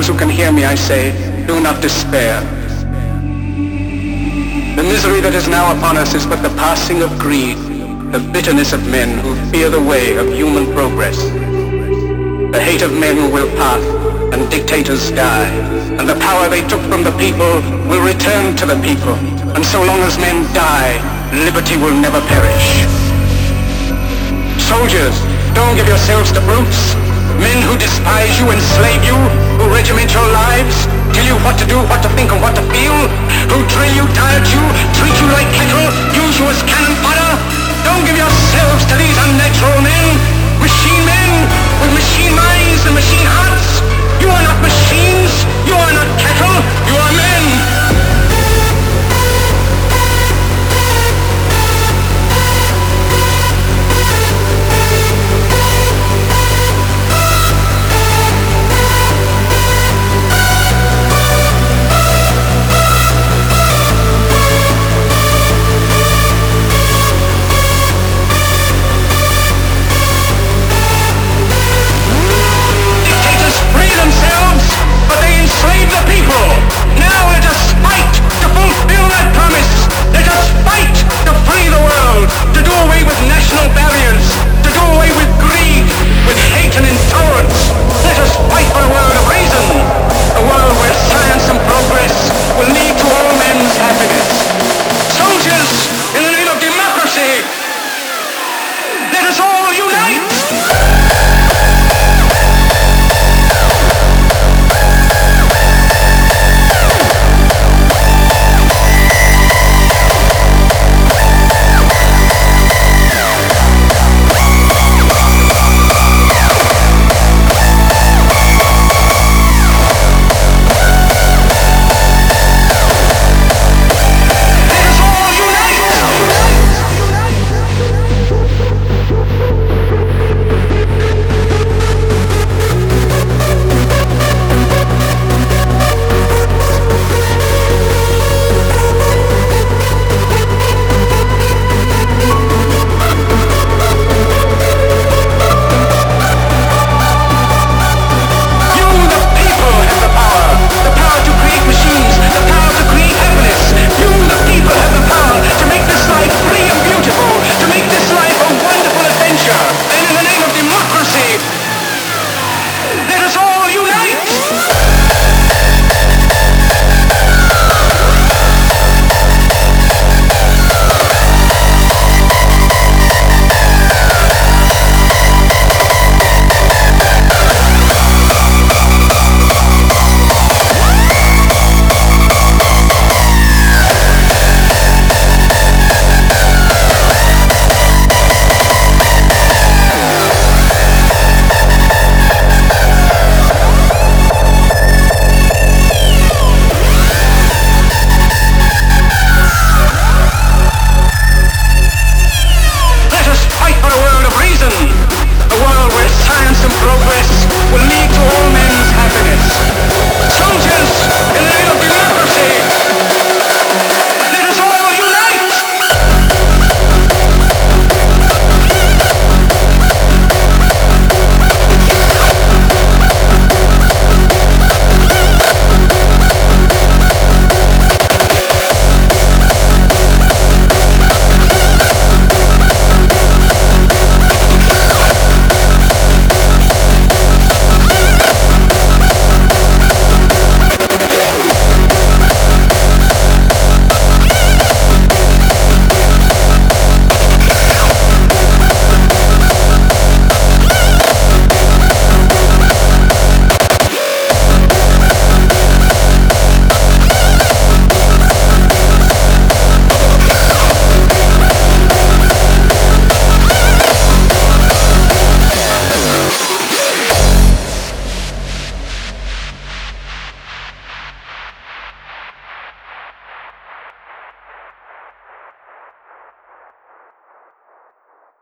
those who can hear me, I say, do not despair. The misery that is now upon us is but the passing of greed, the bitterness of men who fear the way of human progress. The hate of men will pass, and dictators die, and the power they took from the people will return to the people. And so long as men die, liberty will never perish. Soldiers, don't give yourselves to brutes. Men who despise you, enslave you, who regiment your lives, tell you what to do, what to think, and what to